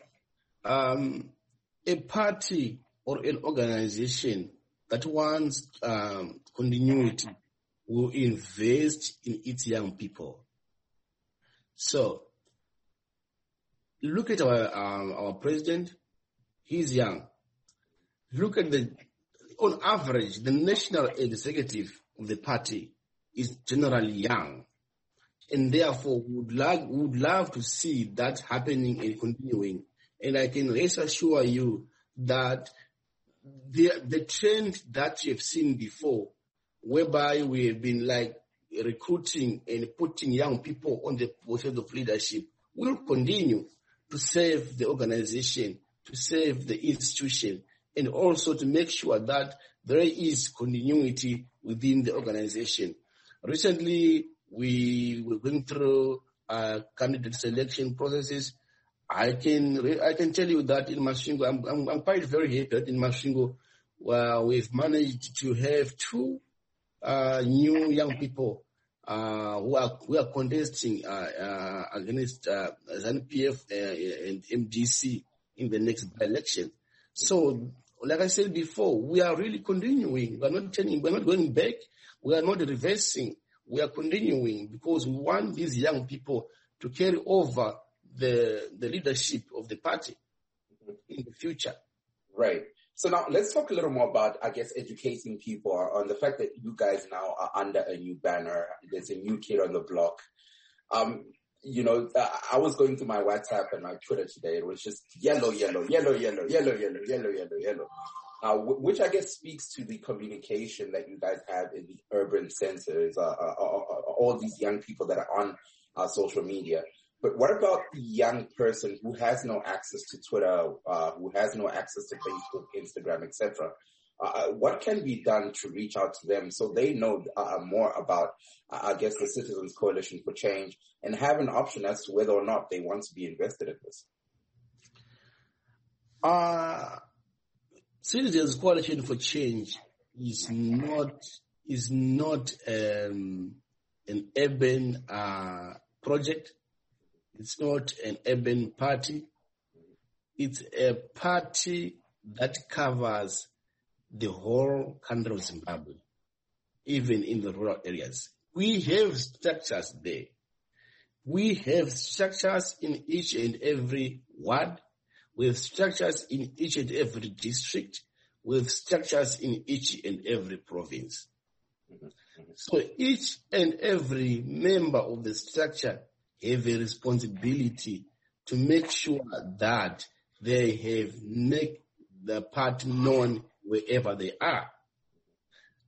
A party or an organization that wants continuity will invest in its young people. So, look at our president. He's young. Look at on average, the national executive of the party is generally young. And therefore, would love to see that happening and continuing. And I can reassure you that the trend that you have seen before, whereby we have been like recruiting and putting young people on the position of leadership, will continue to serve the organization, to serve the institution, and also to make sure that there is continuity within the organization. Recently, we were going through candidate selection processes. I can tell you that in Masvingo, I'm quite very happy that in Masvingo, we've managed to have 2 new young people who are contesting against ZANU-PF and MDC in the next election. So, like I said before, we are really continuing. We are not turning. We are not going back. We are not reversing. We are continuing because we want these young people to carry over the leadership of the party in the future. Right. So now let's talk a little more about, I guess, educating people on the fact that you guys now are under a new banner. There's a new kid on the block. I was going through my WhatsApp and my Twitter today. It was just yellow, which I guess speaks to the communication that you guys have in the urban centers, all these young people that are on social media. But what about the young person who has no access to Twitter, who has no access to Facebook, Instagram, etc.? What can be done to reach out to them so they know more about, I guess, the Citizens Coalition for Change and have an option as to whether or not they want to be invested in this? Citizens Coalition for Change is not an urban project. It's not an urban party. It's a party that covers the whole country of Zimbabwe, even in the rural areas. We have structures there. We have structures in each and every ward. We have structures in each and every district. We have structures in each and every province. So each and every member of the structure have a responsibility to make sure that they have make the party known wherever they are.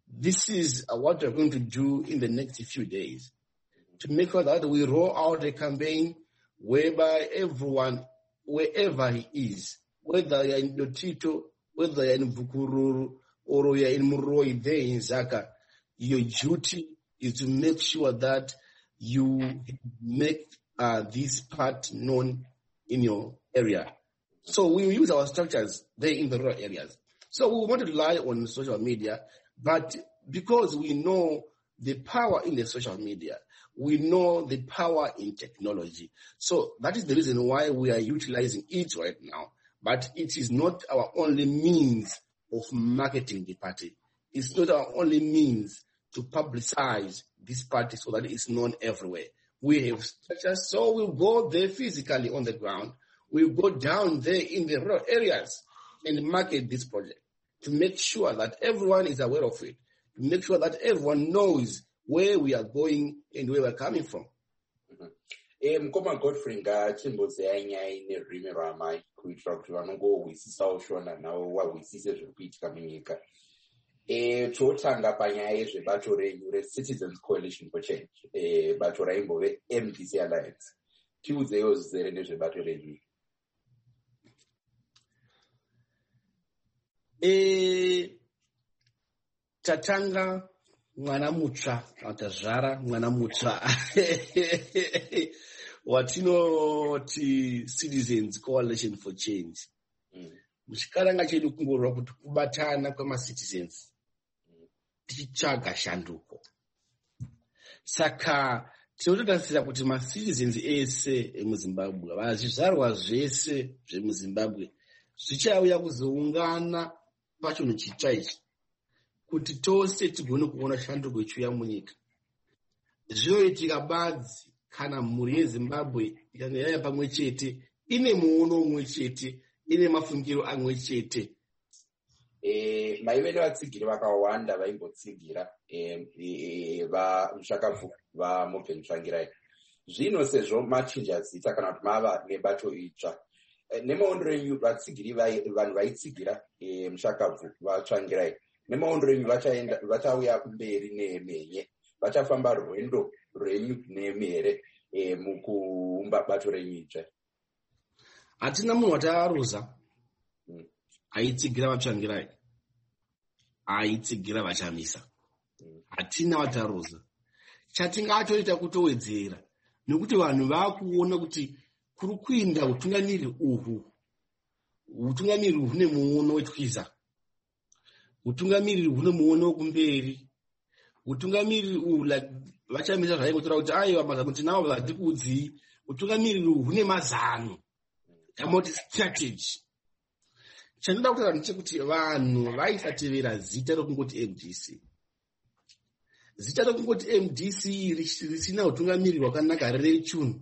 this is what we're going to do in the next few days to make sure that we roll out a campaign whereby everyone, wherever he is, whether you're in Lotito, whether you're in Bukururu, or you're in Muroi, there in Zaka, your duty is to make sure that you make this part known in your area. So we use our structures there in the rural areas. So we want to rely on social media, but because we know the power in the social media, we know the power in technology. So that is the reason why we are utilizing it right now. But it is not our only means of marketing the party. It's not our only means to publicize this party so that it's known everywhere. We have structures, so we'll go there physically on the ground. We'll go down there in the rural areas and market this project to make sure that everyone is aware of it, to make sure that everyone knows where we are going and where we're coming from. Mkoma Godfrey ngachimbodzeya nyaya nerurimi rwamai kuitira kuti vanongohwisisawo shona navo vahwisise zviri kuitika munyika. Chotanga panyaya yezvebato renyu reCitizens Coalition for Change, bato raimbove MDC Alliance. Tiudzewo zvizere nezvebato renyu. Tatanga mwana mutsva, tazvara mwana mutsva. Watinoti Citizens Coalition for Change. Muchikaranga chedu kungorwa kuti kubatana kwema-citizens tichitsvaga shanduko. Saka tinototarisira kuti ma-citizens ese emuZimbabwe, vazvizvarwa zvese zvemuZimbabwe zvichauya kuzoungana pachinhu chitsva ichi kuti tose tigone kuona shanduko ichiuya munyika. Zvinoitika badzi kana mhuri yeZimbabwe ikange yauya pamwe chete, ine muono umwe chete, ine mafungiro amwe chete. Mai vedu vatsigiri vakawanda vaimbotsigira vaMushakabvu vaMorgan Tsvangirai. Zvino sezvo machinja zita kana kuti mava nebato itsva, nemaondero enyu vatsigiri vanhu vaitsigira Mushakabvu vaTsvangirai, nemaondero enyu vachauya kumberi nemhenye, vachafamba rwendo rwenyu nemhere mukuumba bato renyu itsva? Hatina munhu wataaruza aitsigira vaTsvangirai, aitsigira vaChamisa. Hatina wataruza. Chatingatoita kutowedzera nekuti vanhu vakuona kuti kuri kuinda utungamiri uhu. Utungamiri hune muono wetwiza. Utungamiri hune muono wekumberi. Utungamiri uhu vaChamisa zvaingotaura kuti aiwa mazano tinavo vatikudzii. Utungamiri hune mazano. Kamoti strategy. Chandinoda kutaura ndechekuti vanhu vaisatevera zita rokungoti MDC. Zita rokungoti MDC risina utungamiri hwakanaka rechunhu.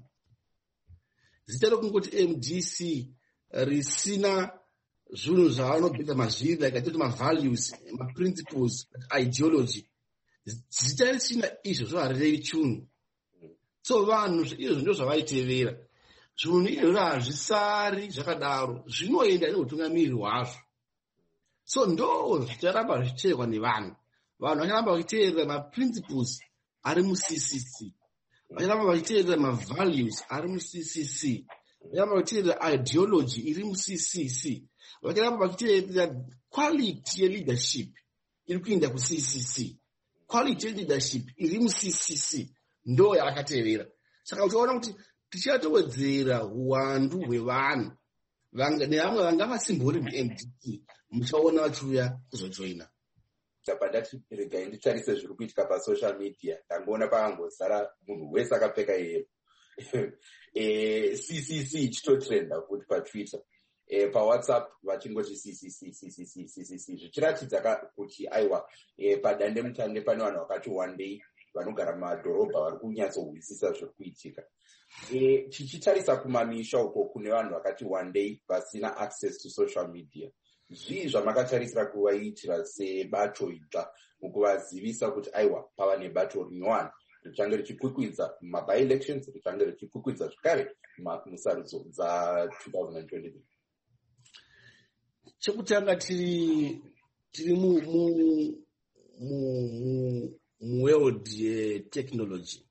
Zita rokungoti MDC risina zvinhu zvavanobvisa mazviri like atoti ma-values, ma-principles, ideology. Zita risina izvo zvavarechunhu. So vanhu izvo ndo zvavaitevera. Zvinhu izvozvo hazvisari zvakadaro, zvinoenda neutungamiri hwazvo. So ndo zvicharamba zvichiteerwa nevanhu. Vanhu vacharamba vachiteerera ma-principles ari muCCC. Vacharamba vachiteerera ma-values ari muCCC. Vacharamba vachiteerera ideology iri muCCC. Vacharamba vachiteerera quality yeLeadership iri kuinda kuCCC. Quality yeLeadership iri muCCC ndo yavakateerera. Saka uchaona kuti tichatowedzera uwandu hwevanhu nevamwe vanga vasimbori muMDC muchaona vachiuya kuzojoina. Pandati regai nditarise zviri kuitika pasocial media, ndangoona pakangozara munhu wese akapfeka yero. CCC ichitotrenda kuti paTwitter, paWhatsApp vachingoti CCC zvichiratidza kuti aiwa padande mutande pane vanhu vakati wandei vanogara mumadhorobha vari kunyatsohwisisa zviri kuitika. Tichitarisa kumamisha uko kune vanhu vakati wandei vasina access to social media, zvii zvamakatarisira kuvaitira sebato idzva mukuvazivisa kuti aiwa pava nebato rinyowani richange richikwikwidza muma-by-elections, richange richikwikwidza zvakare musarudzo dza2023? Chekutanga tiri called technology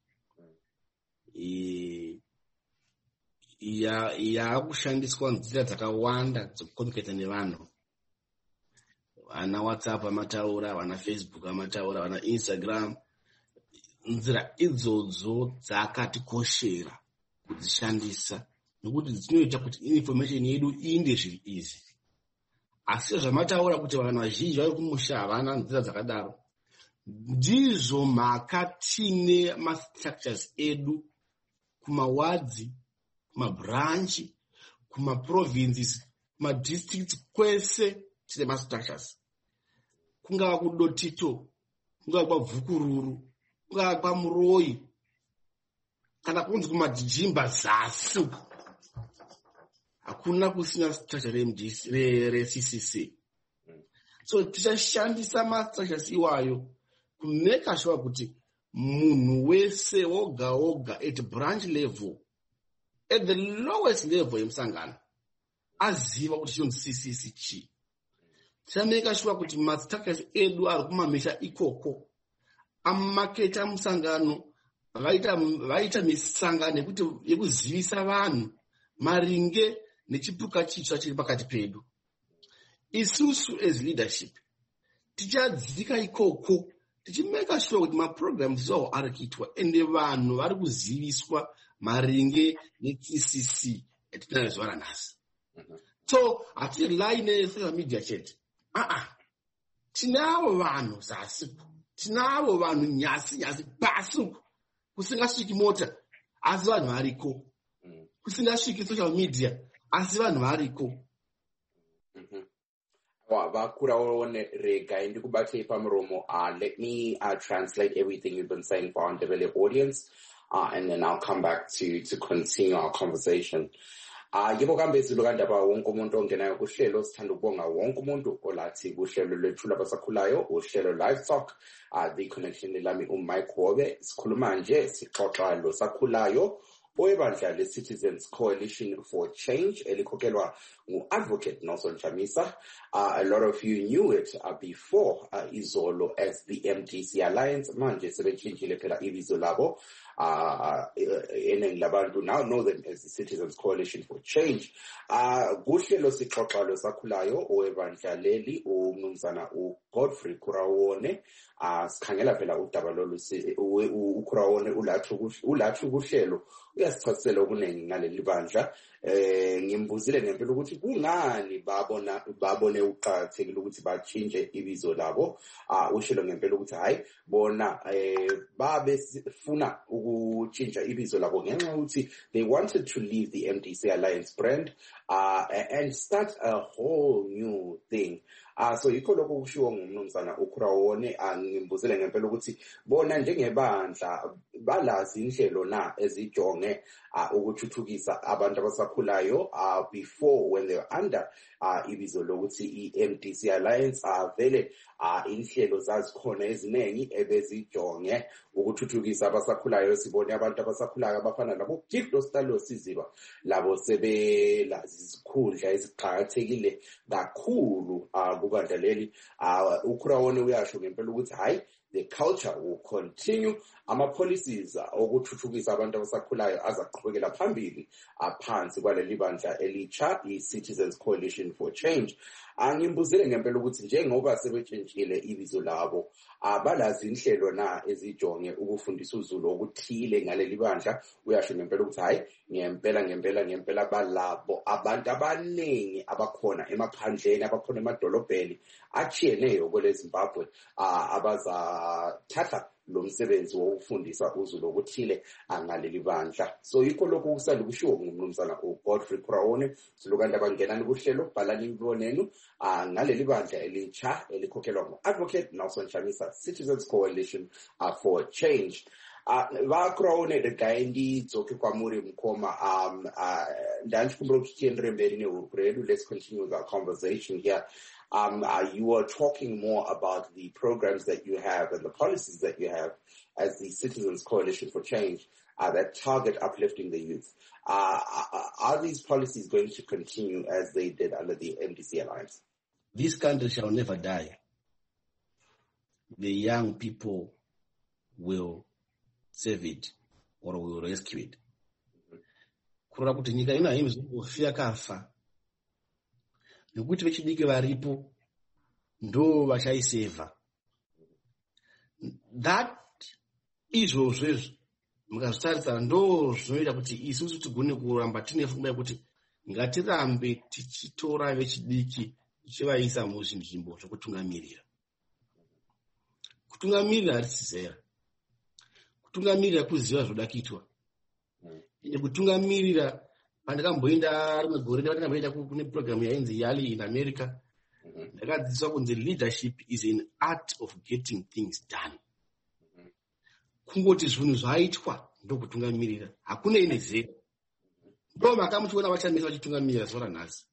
yakushandiswa nzira dzakawanda dzekukomuniketa nevanhu. Vana WhatsApp amataura, vana Facebook amataura, vana Instagram. Nzira idzodzo dzakatikoshera kudzishandisa nokuti dzinoita kuti information yedu iinde zviri easy. Asi zvamataura kuti vanhu vazhinji vari kumusha havana nzira dzakadaro, ndizvo mhaka tine mastructures edu kumawadzi, kumabranchi, kumaprovinces, kumadistricts, kwese tine mastructures. Kungava kudotito, kungava kwavhukururu, kungava kwaMuroi, kana kunzi kumadhijimba zasi, hakuna kusina structure re-CCC. So tichashandisa mastructures iwayo kumeka sure kuti munhu wese woga at branch level, at the lowest level yemusangano, aziva kuti chinonzi CCC chi. Tichameka sure kuti mastructures edu ari kumamisha ikoko, amaketa musangano, vaita misangano yekuzivisa vanhu maringe nechipuka chitsva chiri pakati pedu. Isusu as leadership tichadzika ikoko, tichimeka sure kuti maprograms awo ari kuitwa ende vanhu vari kuziviswa maringe neCCC etinayo zuva ranhasi. So hatirely nesocial media chete. Tinavo vanhu zasi, tinavo vanhu nyasi pasi, kusingasviki mota asi vanhu variko, kusingasviki social media asi vanhu variko. Vakuraone rega ndikubatei pamuromo. Let me translate everything you've been saying for our Ndebele audience, and then I'll come back to continue our conversation. Yibo kambe silukandaba wonke umuntu ongenayo kuhlelo, sithanda ukubonga wonke umuntu olathi kuhlelo lwethu labasakhulayo, uhlelo Live Talk, The Connection Lilami Mike Hobe. Sikhuluma nje sixoxa lo sakhulayo oyebandla le-Citizens Coalition for Change elikhokelwa ngu-Advocate Nelson Chamisa. A lot of you knew it before izolo as the MDC Alliance. Manje sebetshintshile phela ibizo labo. Eningi labantu now know them as the Citizens Coalition for Change. Kuhlelo sixoxa lo sakhulayo oyebandla leli umnumzana uGodfrey Kurawone. Sikhangela phela udaba lolu uKurawone ulathu kuhlelo uyasichasisela okuningi ngaleli bandla. Ngimbuzile ngempela ukuthi kungani babone uqakathekile ukuthi batshintshe ibizo labo. Ushilo ngempela ukuthi hayi bona babefuna ukutshintsha ibizo labo ngenxa ukuthi they wanted to leave the MDC Alliance brand and start a whole new thing. So yikho lokho kushiwo ngumnumzana uKurawone. Ngimbuzile ngempela ukuthi bona njengebandla balazi inhlelo na ezijonge ukuthuthukisa abantu abasakhulayo before when they were under ibizo lokuthi iMDC Alliance. Vele inhlelo zazikhona eziningi ebezijonge ukuthuthukisa abasakhulayo. Sibone abantu abasakhulayo abafana labo Gifto Stalo Siziba, labo sebelazi izikhundla eziqhakathekile kakhulu kubandla leli. uKurawone uyasho ngempela ukuthi hayi, the culture will continue. Ama-policies okuthuthukisa abantu abasakhulayo azaqhubekela phambili phansi kwaleli bandla elitsha, i-Citizens Coalition for Change. Ngimbuzile ngempela ukuthi njengoba sebetshintshile ibizo labo, balazi inhlelo na ezijonge ukufundisa uZulu okuthile ngaleli bandla. Uyasho ngempela ukuthi hayi, ngempela balabo abantu abaningi abakhona emaphandleni, abakhona emadolobheni achiyeneyo kwele Zimbabwe abazathatha lo msebenzi wokufundisa uZulu okuthile ngaleli bandla. So yikho lokho kusanda kushiwo ngumnumzana uGodfrey Kurawone. Silukanda bangenani kuhlelo, bhalani imiboneno ngaleli bandla elitsha elikhokhelwa ngu-Advocate Nelson Chamisa, Citizens Coalition for Change. Kurawone rega ndidzoke kwamuri mukoma. Ndandichikumbira kuti tiendere mberi nehuruku redu. Let's continue with our conversation here. You were talking more about the programs that you have and the policies that you have as the Citizens Coalition for Change that target uplifting the youth. Are these policies going to continue as they did under the MDC Alliance? This country shall never die. The young people will save it or will rescue it. Kurora kuti nyika ino haimbofi yakafa nekuti vechidiki varipo ndo vachaiseva. That izvozvo mukazvitarisa ndo zvinoita kuti isusu tigone kuramba tine pfungwa yekuti ngatirambe tichitora vechidiki tichivaisa muzvinzvimbo zvokutungamirira. Kutungamirira harisi zera. Kutungamirira kuziva zvoda kuitwa. Kutungamirira pandakamboenda rimwe gore ndakamboenda kune program yainzi Yali in America. Ndakadzidziswa kunzi leadership is an art of getting things done. Kungoti zvinhu zvaitwa ndokutungamirira. Hakuna ine zera. Ndo makamuchiona vachamisa vachitungamirira zuva ranhasi.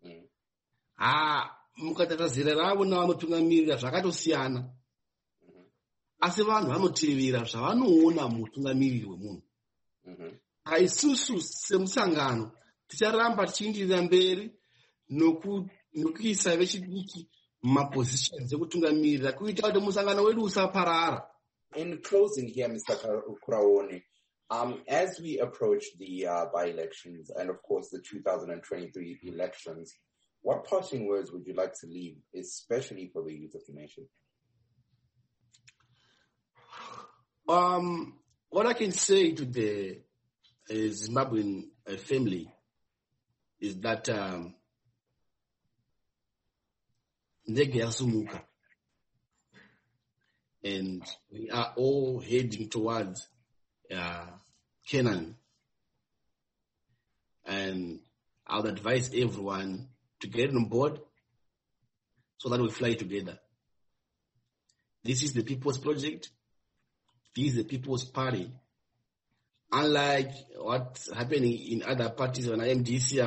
Mukatata zera ravo navanotungamirira zvakatosiyana. Asi vanhu vanotevera zvavanoona mutungamiriri wemunhu. Isusu semusangano ticharamba tichienderera mberi nokuisa vechidiki mumapositions ekutungamirira kuita kuti musangano wedu usaparara. In closing here, Mr. Kuraone, as we approach the by-elections and of course the 2023 elections, what parting words would you like to leave, especially for the youth of the nation? What I can say to the Zimbabwean family is that ndege yasumuka, and we are all heading towards Canaan. And I would advise everyone to get on board so that we fly together. This is the People's Project. This is the People's Party. Unlike what's happening in other parties, on MDC,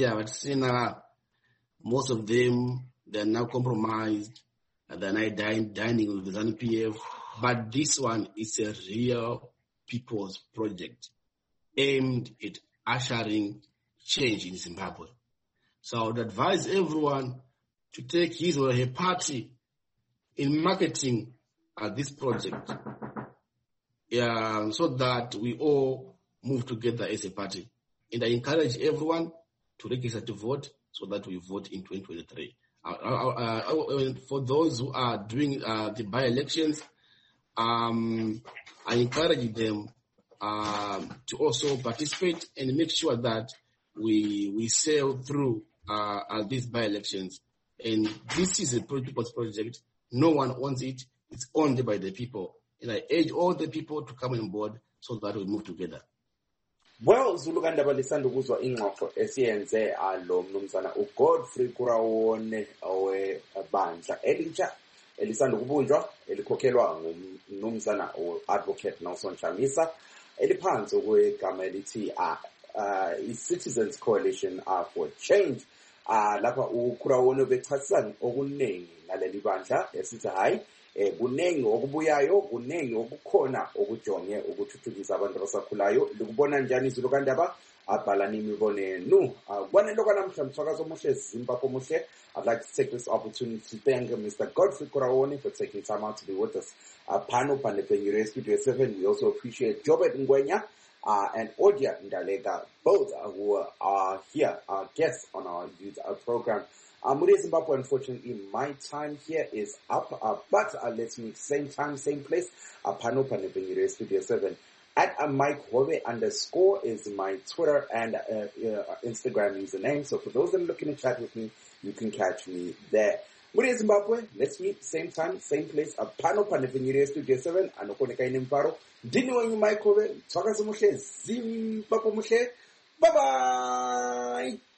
most of them, they're now compromised. They're now dining with the ZANU-PF. But this one is a real People's Project aimed at ushering change in Zimbabwe. So I would advise everyone to take his or her party in marketing this project, so that we all move together as a party. And I encourage everyone to register to vote so that we vote in 2023. For those who are doing the by-elections, I encourage them to also participate and make sure that we sail through these by-elections. And this is a people's project. No one owns it. It's owned by the people. And I urge all the people to come on board so that we move together. Well, Zulukandaba lisanda ukuzwa ingxoxo esiyenze lo mnumzana uGodfrey Kuraone owebandla elintsha elisanda ukubunjwa elikhokhelwa ngumnumzana uAdvocate Nelson Chamisa eliphansi kwegama elithi i-Citizens Coalition for Change. Lapha uKuraone bechasisa okuningi ngaleli bandla esithi hayi kuningi okubuyayo, kuningi okukhona okujonge ukuthuthukisa abantu abasakhulayo. Likubona njani Zulukandaba? Abhalani imibono yenu. Kwanelo kwanamhla mthakazo omuhle Zimbabwe omuhle. I'd like to take this opportunity to thank Mr. Godfrey Kuraone for taking time out to be with us. Pano Panepengire Studio 7. We also appreciate Jobert Ngwenya and Odia Ndalega, both who are here, our guests on our youth program. Mude Zimbabwe, unfortunately, my time here is up, but let's meet same time, same place. Pano Panepengire Studio 7. At Mike Hove _ is my Twitter and Instagram username. So for those that are looking to chat with me, you can catch me there. Mude Zimbabwe, let's meet same time, same place. Pano Panepengire Studio 7. Anokoneka inimparo. Dini wenyu Mike Hove. Twakazo mushe. Zimbabwe mushe. Bye bye.